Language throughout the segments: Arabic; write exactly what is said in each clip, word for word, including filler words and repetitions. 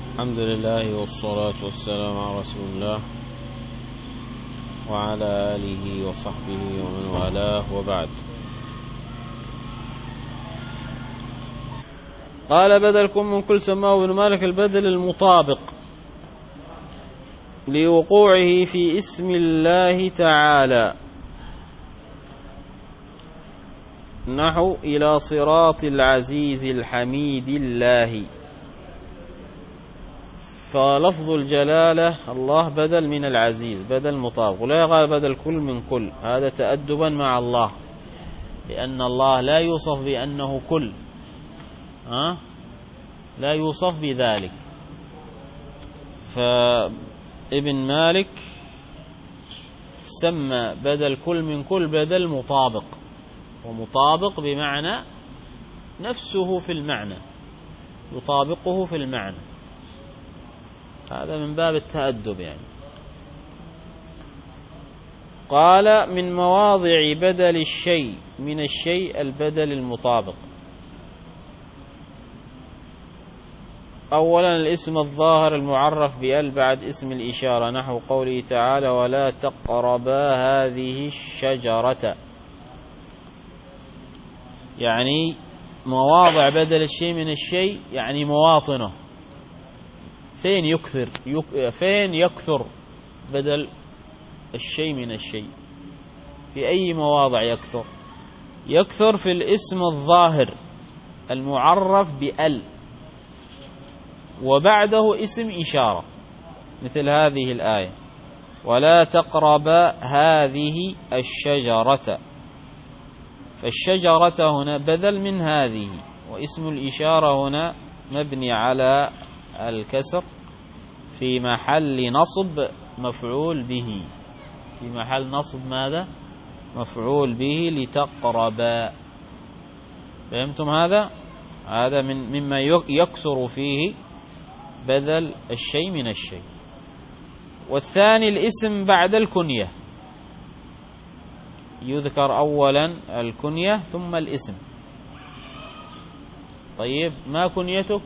الحمد لله والصلاة والسلام على رسول الله وعلى آله وصحبه ومن والاه، وبعد. قال: بدل كن من كل سماه ابن مالك البدل المطابق لوقوعه في اسم الله تعالى، نحو إلى صراط العزيز الحميد الله، فلفظ الجلالة الله بدل من العزيز، بدل مطابق، ولا يقال بدل كل من كل، هذا تأدبا مع الله، لأن الله لا يوصف بأنه كل، ها؟ لا يوصف بذلك. فابن مالك سمى بدل كل من كل بدل مطابق، ومطابق بمعنى نفسه في المعنى، يطابقه في المعنى، هذا من باب التأدب يعني. قال: من مواضع بدل الشيء من الشيء البدل المطابق. أولا الاسم الظاهر المعرف بأل بعد اسم الإشارة، نحو قوله تعالى: ولا تقربا هذه الشجرة، يعني مواضع بدل الشيء من الشيء، يعني مواطنه، فين يكثر يك... فين يكثر بدل الشيء من الشيء، في أي مواضع يكثر؟ يكثر في الاسم الظاهر المعرف بأل وبعده اسم إشارة، مثل هذه الآية: ولا تقرب هذه الشجرة، فالشجرة هنا بدل من هذه، واسم الإشارة هنا مبني على الكسر في محل نصب مفعول به، في محل نصب ماذا؟ مفعول به، لتقربا. فهمتم هذا؟ هذا من مما يكثر فيه بدل الشيء من الشيء. والثاني الاسم بعد الكنية، يذكر أولا الكنية ثم الاسم. طيب، ما كنيتك؟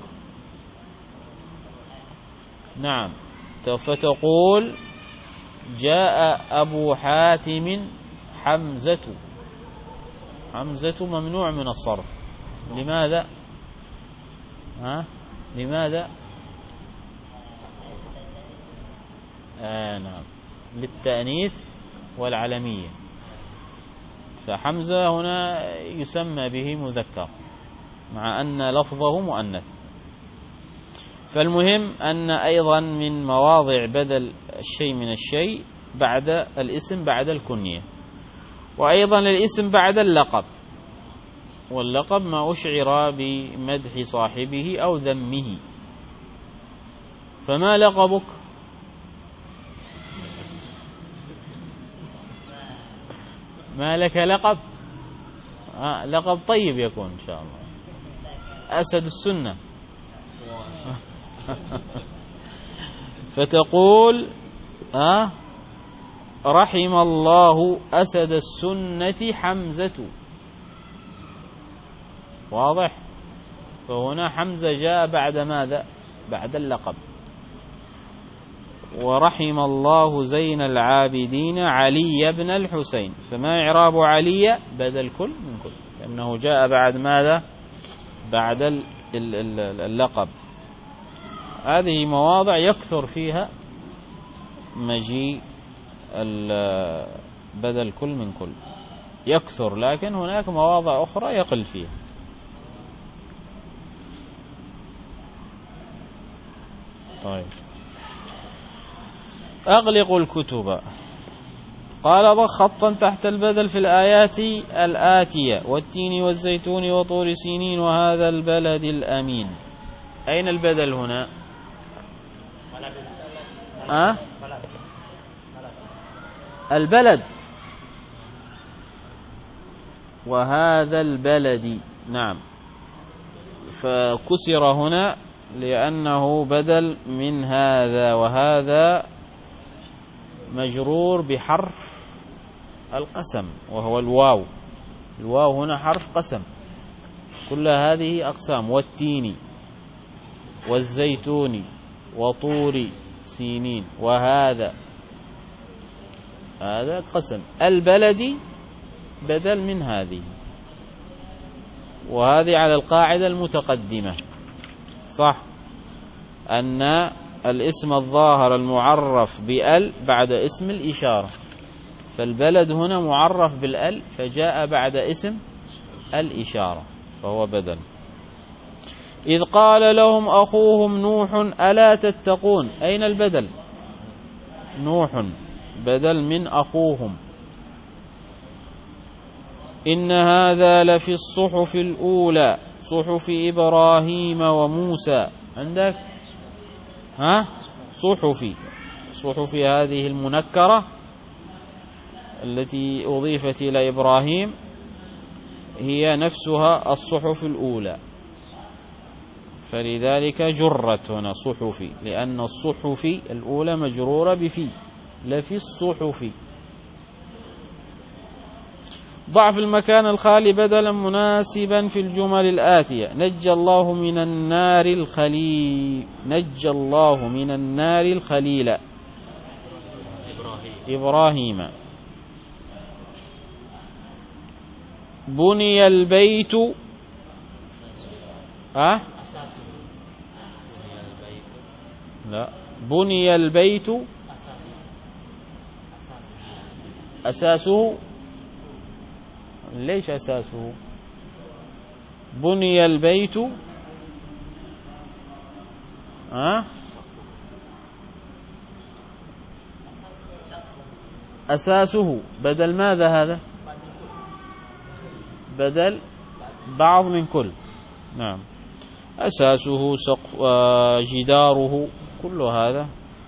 نعم، فتقول: جاء أبو حاتم حمزة. حمزة ممنوع من الصرف، لماذا؟ ها؟ لماذا؟ آه نعم، للتأنيث والعلمية، فحمزة هنا يسمى به مذكر مع أن لفظه مؤنث. فالمهم أن أيضا من مواضع بدل الشيء من الشيء بعد الاسم بعد الكنية، وأيضا الاسم بعد اللقب، واللقب ما أشعر بمدح صاحبه أو ذمه. فما لقبك؟ ما لك لقب؟ آه لقب طيب يكون إن شاء الله. أسد السنة. فتقول: آه رحم الله أسد السنة حمزة. واضح؟ فهنا حمزة جاء بعد ماذا؟ بعد اللقب. ورحم الله زين العابدين علي بن الحسين، فما إعراب علي؟ بدل كل من كل، لأنه جاء بعد ماذا؟ بعد اللقب. هذه مواضع يكثر فيها مجيء بدل كل من كل، يكثر، لكن هناك مواضع أخرى يقل فيها. طيب، أغلق الكتب. قال: ضع خطا تحت البدل في الآيات الآتية: والتين والزيتون وطور سينين وهذا البلد الأمين. أين البدل هنا؟ أه؟ البلد، وهذا البلد، نعم، فكسر هنا لأنه بدل من هذا، وهذا مجرور بحرف القسم وهو الواو. الواو هنا حرف قسم. كل هذه أقسام: والتين والزيتون وطور سينين وهذا، هذا قسم. البلد بدل من هذه، وهذه على القاعدة المتقدمة، صح، أن الاسم الظاهر المعرف بأل بعد اسم الإشارة، فالبلد هنا معرف بالأل فجاء بعد اسم الإشارة فهو بدل. إذ قال لهم أخوهم نوح ألا تتقون، أين البدل؟ نوح بدل من أخوهم. إن هذا لفي الصحف الأولى صحف إبراهيم وموسى. عندك ها صحف، صحف هذه المنكرة التي أضيفت إلى إبراهيم هي نفسها الصحف الأولى، فلذلك جرت هنا صحف، لأن الصحف الأولى مجرورة بفي، لفي الصحف. ضعف المكان الخالي بدلا مناسبا في الجمل الآتية. نجى الله من النار الخليل، نجى الله من النار الخليل إبراهيم, إبراهيم. بني البيت أه؟ لا، بني البيت أساسه، ليش أساسه؟ بني البيت أه؟ أساسه بدل ماذا هذا؟ بدل بعض من كل. نعم، أساسه سقف جداره كل هذا.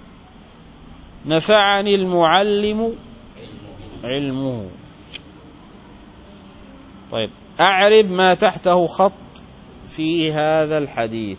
نفعني المعلم علمه. طيب، أعرب ما تحته خط في هذا الحديث.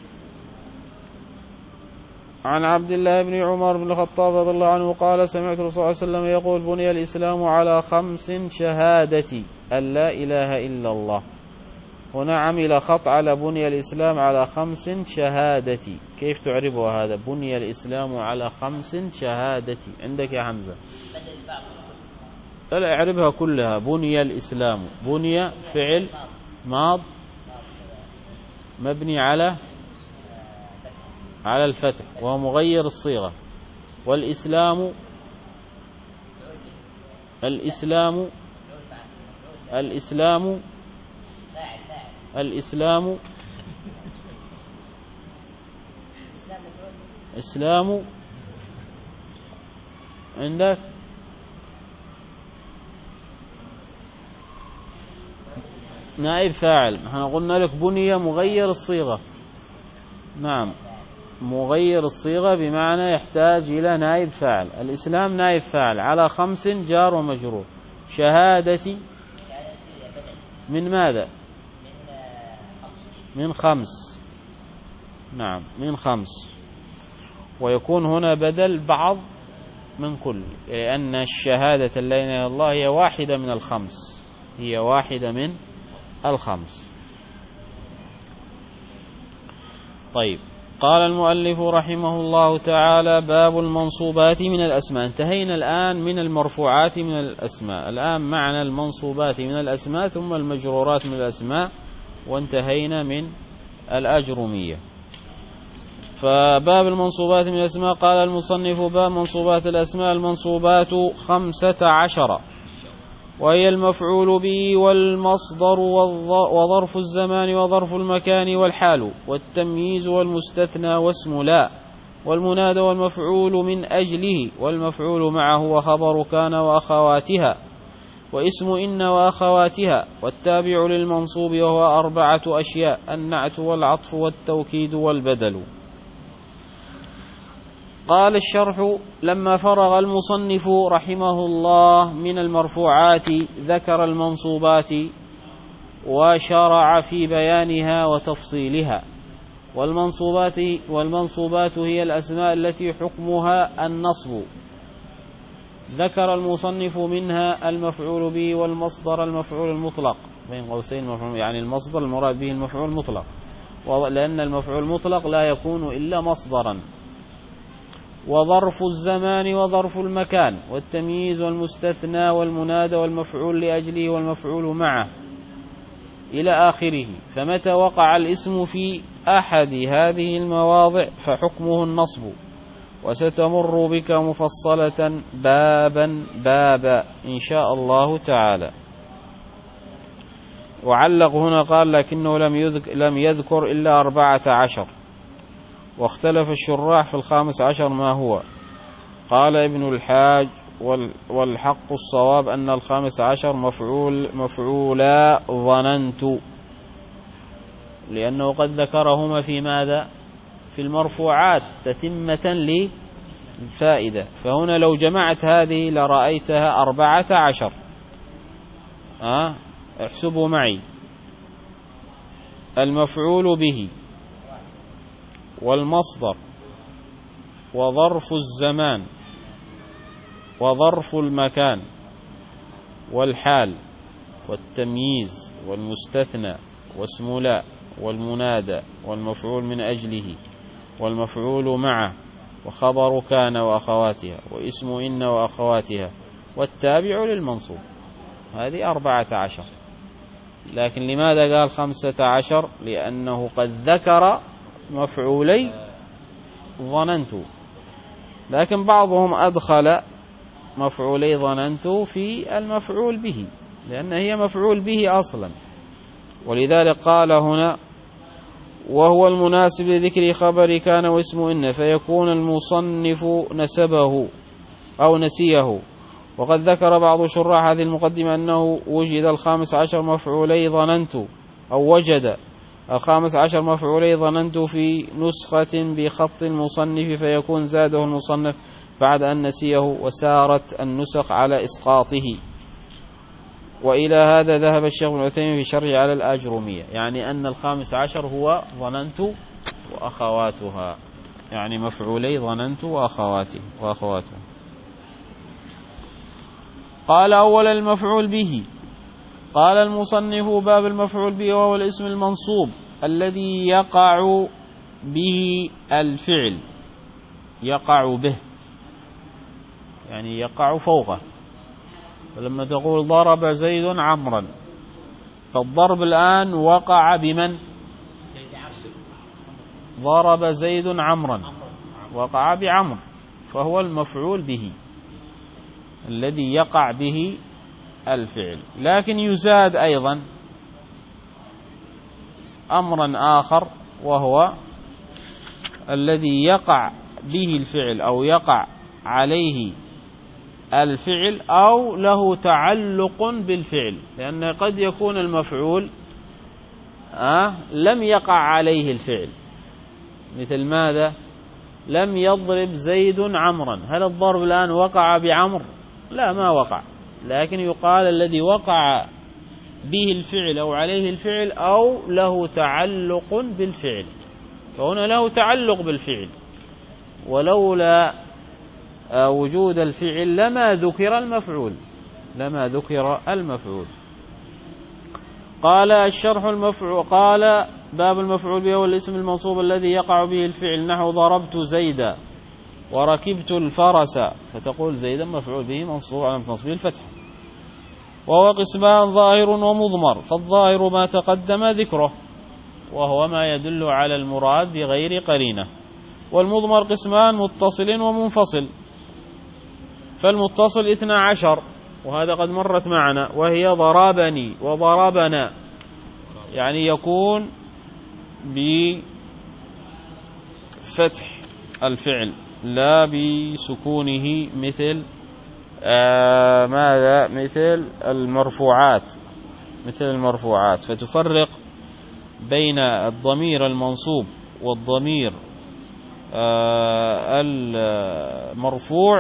عن عبد الله بن عمر بن الخطاب رضي الله عنه قال سمعت الرسول صلى الله عليه وسلم يقول بني الإسلام على خمس شهادة أن لا إله إلا الله. هنا عمل خط على بني الإسلام على خمس شهادة. كيف تعربها هذا؟ بني الإسلام على خمس شهادة. عندك يا حمزة؟ لا، اعربها كلها. بني الإسلام، بني فعل ماض مبني على على الفتح وهو مغير الصيغة. والإسلام، الإسلام الإسلام الإسلام إسلام عندك نائب فاعل. احنا قلنا لك بني مغير الصيغة. نعم، مغير الصيغة بمعنى يحتاج إلى نائب فاعل. الإسلام نائب فاعل على خمس جار ومجرور. شهادتي من ماذا؟ من خمس. نعم، من خمس، ويكون هنا بدل بعض من كل، لأن الشهادة لا إله إلا الله هي واحدة من الخمس، هي واحدة من الخمس. طيب، قال المؤلف رحمه الله تعالى باب المنصوبات من الأسماء. انتهينا الآن من المرفوعات من الأسماء، الآن معنا المنصوبات من الأسماء ثم المجرورات من الأسماء، وانتهينا من الأجرمية. فباب المنصوبات من الأسماء قال المصنف باب منصوبات الأسماء. المنصوبات خمسة عشر، وهي المفعول به والمصدر وظرف الزمان وظرف المكان والحال والتمييز والمستثنى واسم لا والمنادى والمفعول من أجله والمفعول معه وخبر كان وأخواتها واسم إن وأخواتها والتابع للمنصوب، وهو أربعة أشياء: النعت والعطف والتوكيد والبدل. قال الشرح: لما فرغ المصنف رحمه الله من المرفوعات ذكر المنصوبات وشرع في بيانها وتفصيلها. والمنصوبات والمنصوبات هي الأسماء التي حكمها النصب. ذكر المصنف منها المفعول به والمصدر المفعول المطلق، بين قوسين المفعول يعني المصدر المراد به المفعول المطلق، لأن المفعول المطلق لا يكون إلا مصدرا، وظرف الزمان وظرف المكان والتمييز والمستثنى والمنادى والمفعول لأجله والمفعول معه إلى آخره. فمتى وقع الاسم في أحد هذه المواضع فحكمه النصب. وستمر بك مفصلة بابا بابا إن شاء الله تعالى. وعلق هنا قال لكنه لم يذكر, لم يذكر إلا أربعة عشر، واختلف الشراح في الخامس عشر ما هو. قال ابن الحاج والحق الصواب أن الخامس عشر مفعول مفعولا ظننت، لأنه قد ذكرهما في ماذا؟ في المرفوعات تتمة للفائدة. فهنا لو جمعت هذه لرأيتها أربعة عشر. أه؟ احسبوا معي: المفعول به، والمصدر، وظرف الزمان، وظرف المكان، والحال، والتمييز، والمستثنى، واسم لا، والمنادى، والمفعول من أجله، والمفعول معه، وخبر كان وأخواتها، واسم إن وأخواتها، والتابع للمنصوب. هذه أربعة عشر. لكن لماذا قال خمسة عشر؟ لأنه قد ذكر مفعولي ظننت، لكن بعضهم أدخل مفعولي ظننت في المفعول به، لأن هي مفعول به أصلا. ولذلك قال هنا: وهو المناسب لذكر خبر كان واسم إن، فيكون المصنف نسبه أو نسيه. وقد ذكر بعض شراح هذه المقدمة أنه وجد الخامس عشر مفعولي ظننت، أو وجد الخامس عشر مفعولي ظننت في نسخة بخط المصنف، فيكون زاده المصنف بعد أن نسيه، وسارت النسخ على إسقاطه. وإلى هذا ذهب الشيخ ابن عثيمين في شرعه على الآجرومية، يعني أن الخامس عشر هو ظننت وأخواتها، يعني مفعولي ظننت وأخواته وأخواتها. قال: أولا المفعول به. قال المصنف: باب المفعول به وهو الاسم المنصوب الذي يقع به الفعل، يقع به يعني يقع فوقه. فلما تقول ضرب زيد عمرا، فالضرب الآن وقع بمن؟ ضرب زيد عمرا، وقع بعمر، فهو المفعول به الذي يقع به الفعل. لكن يزاد أيضا أمرا آخر، وهو الذي يقع به الفعل أو يقع عليه الفعل أو له تعلق بالفعل، لأن قد يكون المفعول آه لم يقع عليه الفعل. مثل ماذا؟ لم يضرب زيد عمرا. هل الضرب الآن وقع بعمر؟ لا، ما وقع. لكن يقال الذي وقع به الفعل أو عليه الفعل أو له تعلق بالفعل، فهنا له تعلق بالفعل، ولولا وجود الفعل لما ذكر المفعول لما ذكر المفعول. قال الشرح المفعول. قال: باب المفعول به هو الاسم المنصوب الذي يقع به الفعل، نحو ضربت زيدا وركبت الفرس، فتقول زيدا مفعول به منصوب على تصبيح الفتح. وهو قسمان: ظاهر ومضمر. فالظاهر ما تقدم ذكره، وهو ما يدل على المراد بغير قرينة. والمضمر قسمان: متصل ومنفصل. فالمتصل اثنى عشر، وهذا قد مرت معنا، وهي ضربني وضربنا، يعني يكون بفتح الفعل لا بسكونه، مثل آه ماذا؟ مثل المرفوعات مثل المرفوعات فتفرق بين الضمير المنصوب والضمير آه المرفوع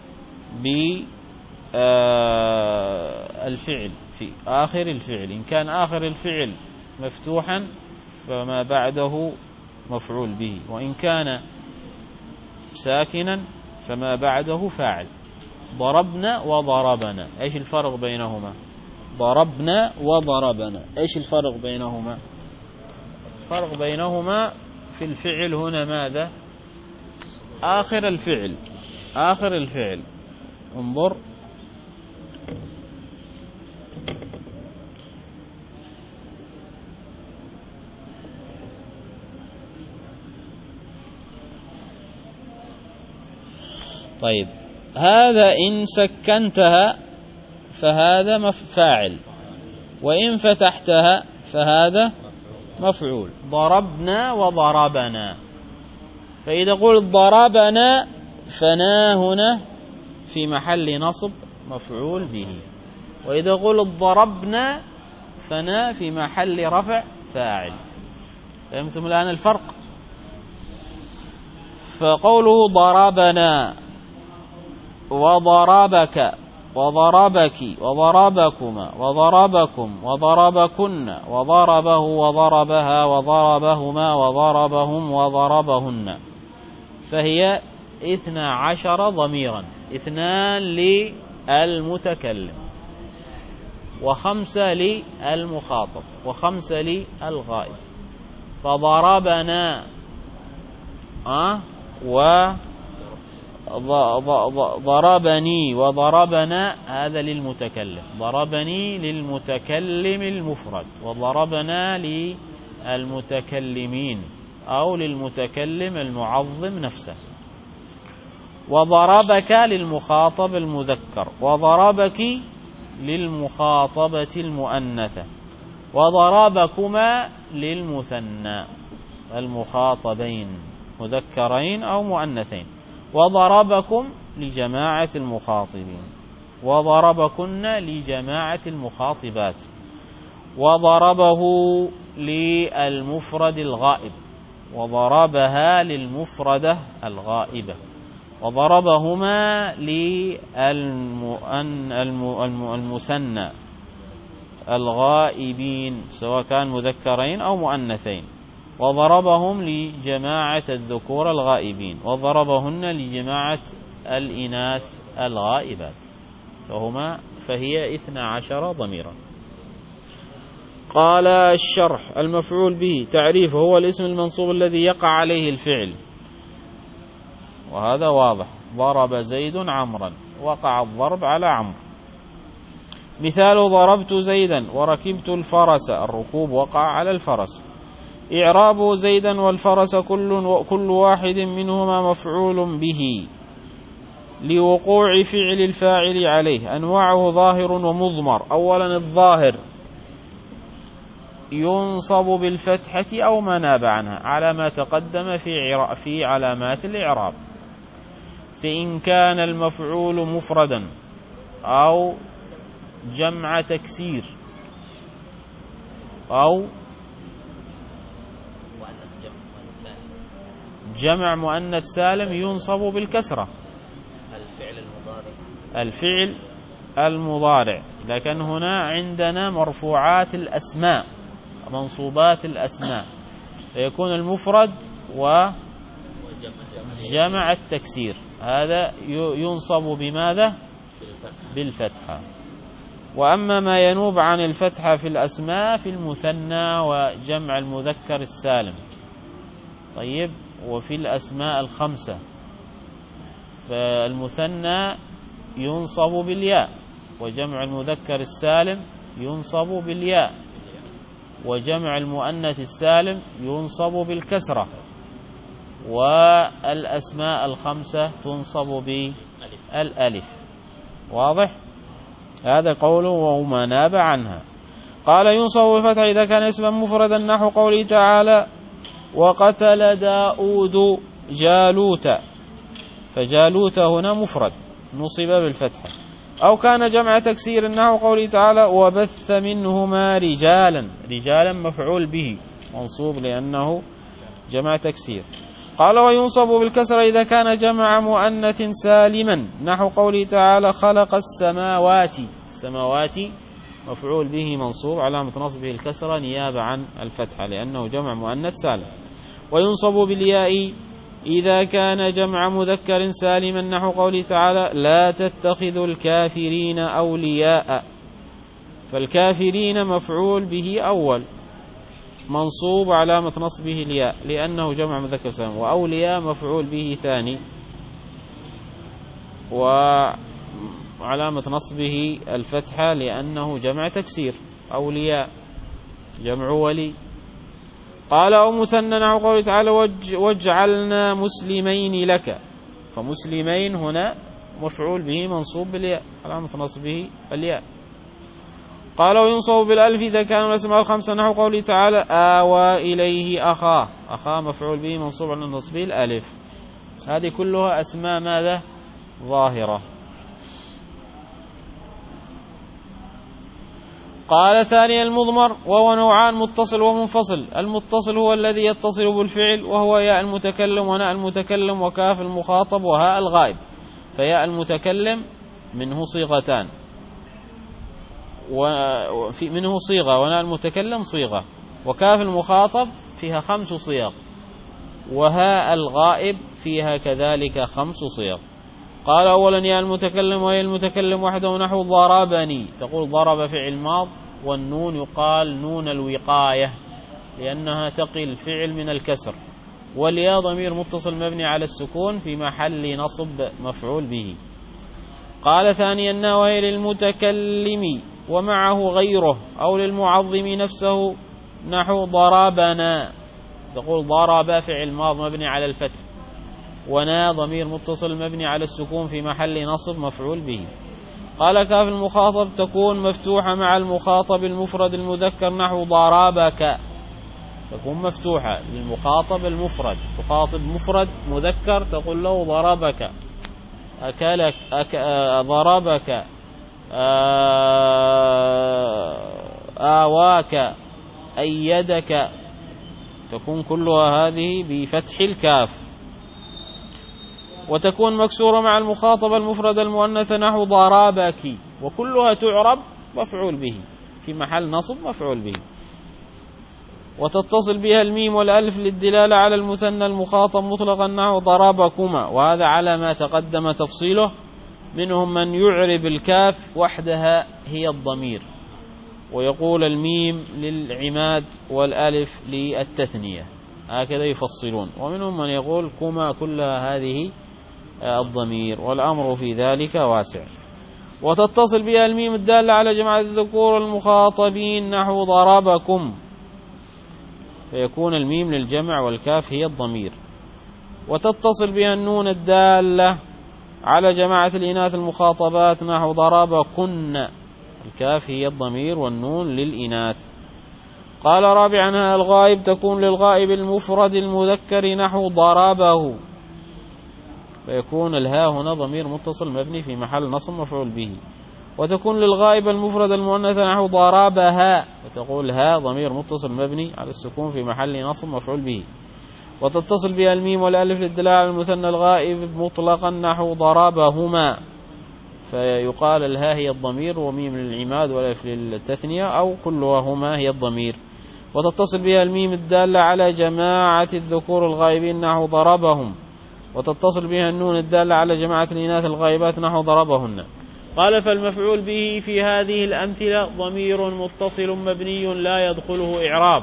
بالفعل في آخر الفعل. إن كان آخر الفعل مفتوحا فما بعده مفعول به، وإن كان ساكنا فما بعده فاعل. ضربنا وضربنا، ايش الفرق بينهما؟ ضربنا وضربنا، ايش الفرق بينهما؟ الفرق بينهما في الفعل هنا ماذا؟ آخر الفعل، آخر الفعل انظر طيب، هذا إن سكنتها فهذا فاعل، وإن فتحتها فهذا مفعول. ضربنا وضربنا، فإذا قلت ضربنا فنا هنا في محل نصب مفعول به، وإذا قلت ضربنا فنا في محل رفع فاعل. فهمتم الآن الفرق؟ فقوله ضربنا وضربك وضربك وضربكما وضربكم وضربكن وضربه وضربها وضربهما وضربهم وضربهن، فهي اثنا عشر ضميرا، اثنان للمتكلم وخمسة للمخاطب وخمسة للغائب. فضربنا أه و ضربني وضربنا هذا للمتكلم، ضربني للمتكلم المفرد، وضربنا للمتكلمين أو للمتكلم المعظم نفسه، وضربك للمخاطب المذكر، وضربك للمخاطبة المؤنثة، وضربكما للمثنى المخاطبين مذكرين أو مؤنثين، وضربكم لجماعة المخاطبين، وضربكن لجماعة المخاطبات، وضربه للمفرد الغائب، وضربها للمفردة الغائبة، وضربهما للمثنى الغائبين سواء كان مذكرين أو مؤنثين، وضربهم لجماعة الذكور الغائبين، وضربهن لجماعة الإناث الغائبات، فهما فهي اثنا عشر ضميرا. قال الشرح: المفعول به تعريفه هو الاسم المنصوب الذي يقع عليه الفعل، وهذا واضح، ضرب زيد عمرا، وقع الضرب على عمرو. مثال: ضربت زيدا وركبت الفرس، الركوب وقع على الفرس. إعراب: زيدا والفرس كل, كل واحد منهما مفعول به لوقوع فعل الفاعل عليه. أنواعه ظاهر ومضمر. أولا الظاهر ينصب بالفتحة أو ما ناب عنها على ما تقدم في, في علامات الإعراب. فإن كان المفعول مفردا أو جمع تكسير أو جمع مؤنث سالم ينصب بالكسرة. الفعل المضارع الفعل المضارع لكن هنا عندنا مرفوعات الأسماء، منصوبات الأسماء، فيكون المفرد وجمع التكسير، هذا ينصب بماذا؟ بالفتحة. وأما ما ينوب عن الفتحة في الأسماء في المثنى وجمع المذكر السالم. طيب، وفي الأسماء الخمسة فالمثنى ينصب بالياء، وجمع المذكر السالم ينصب بالياء، وجمع المؤنث السالم ينصب بالكسرة، والأسماء الخمسة تنصب بالألف. واضح؟ هذا قوله وما ناب عنها. قال: ينصب بالفتح إذا كان اسما مفردا، نحو قوله تعالى: وقتل داود جالوت، فجالوت هنا مفرد نصب بالفتحة. أو كان جمع تكسير، نحو قوله تعالى: وبث منهما رجالا، رجالا مفعول به منصوب لأنه جمع تكسير. قال: وينصب بالكسر إذا كان جمع مؤنث سالما، نحو قوله تعالى: خلق السماوات، السماوات مفعول به منصوب علامة نصبه الكسرة نيابة عن الفتحة لأنه جمع مؤنث سالم. وينصب بالياء إذا كان جمع مذكر سالما، نحو قوله تعالى: لا تتخذوا الكافرين أولياء، فالكافرين مفعول به أول منصوب علامة نصبه الياء لأنه جمع مذكر سالم، وأولياء مفعول به ثاني وعلامة نصبه الفتحة لأنه جمع تكسير. أولياء جمع ولي. قال أو مثنى نحو قوله تعالى واجعلنا مسلمين لك، فمسلمين هنا مفعول به منصوب بالياء علامة نصبه الياء. قال وينصب بالألف إذا كان الأسماء الخمسة نحو قوله تعالى آوى إليه أخاه، أخاه مفعول به منصوب على نصبه الألف. هذه كلها أسماء ماذا؟ ظاهرة. قال ثانيا المضمر وهو نوعان متصل ومنفصل. المتصل هو الذي يتصل بالفعل وهو ياء المتكلم وناء المتكلم وكاف المخاطب وهاء الغائب، فياء المتكلم منه صيغتان، وفي منه صيغة وناء المتكلم صيغة، وكاف المخاطب فيها خمس صيغ، وهاء الغائب فيها كذلك خمس صيغ. قال أولا ياء المتكلم وهي المتكلم وحده نحو ضربني، تقول ضرب فعل ماض، والنون يقال نون الوقاية لأنها تقي الفعل من الكسر، والياء ضمير متصل مبني على السكون في محل نصب مفعول به. قال ثانيا وهي للمتكلم ومعه غيره أو للمعظم نفسه نحو ضربنا، تقول ضرب فعل ماض مبني على الفتح، ونا ضمير متصل مبني على السكون في محل نصب مفعول به. قال كاف المخاطب تكون مفتوحة مع المخاطب المفرد المذكر نحو ضربك، تكون مفتوحة للمخاطب المفرد، تخاطب مفرد مذكر تقول له ضربك، أكلك أك... ضربك، آواك، أيدك، تكون كلها هذه بفتح الكاف. وتكون مكسورة مع المخاطب المفرد المؤنث نحو ضربك، وكلها تعرب مفعول به في محل نصب مفعول به. وتتصل بها الميم والألف للدلالة على المثنى المخاطب مطلقا نحو ضربكما، وهذا على ما تقدم تفصيله. منهم من يعرب الكاف وحدها هي الضمير، ويقول الميم للعماد والألف للتثنية، هكذا يفصلون. ومنهم من يقول كما كلها هذه الضمير، والأمر في ذلك واسع. وتتصل بها الميم الدالة على جماعة الذكور المخاطبين نحو ضربكم، فيكون الميم للجمع والكاف هي الضمير. وتتصل بها النون الدالة على جماعة الإناث المخاطبات نحو ضربكن، الكاف هي الضمير والنون للإناث. قال رابعا الغائب تكون للغائب المفرد المذكر نحو ضربه، فيكون الهاء هنا ضمير متصل مبني في محل نصب مفعول به. وتكون للغائب المفرد المؤنث نحو ضربها، فتقول هاء ضمير متصل مبني على السكون في محل نصب مفعول به. وتتصل بها الميم والألف للدلالة على المثنى الغائب مطلقا نحو ضربهما، فيقال الهاء هي الضمير وميم للعماد والألف للتثنية أو كلها هما هي الضمير. وتتصل بها الميم الدالة على جماعة الذكور الغائبين نحو ضربهم. وتتصل بها النون الدالة على جماعة الإناث الغائبات نحو ضربهن. قال فالمفعول به في هذه الأمثلة ضمير متصل مبني لا يدخله إعراب،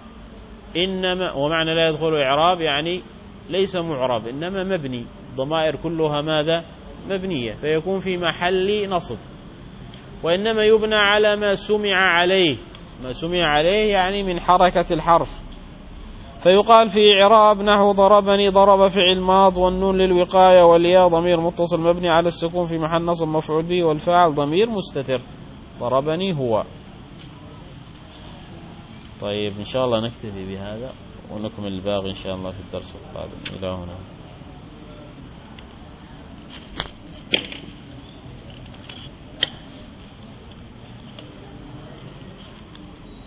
إنما ومعنى لا يدخله إعراب يعني ليس معرب إنما مبني، ضمائر كلها ماذا؟ مبنية، فيكون في محل نصب، وإنما يبنى على ما سمع عليه، ما سمع عليه يعني من حركة الحرف، فيقال في إعراب نحو ضربني ضرب فعل ماض والنون للوقاية والياء ضمير متصل مبني على السكون في محل نصب مفعول به والفاعل ضمير مستتر ضربني هو. طيب إن شاء الله نكتفي بهذا ونكمل الباقي إن شاء الله في الدرس القادم. إلى هنا.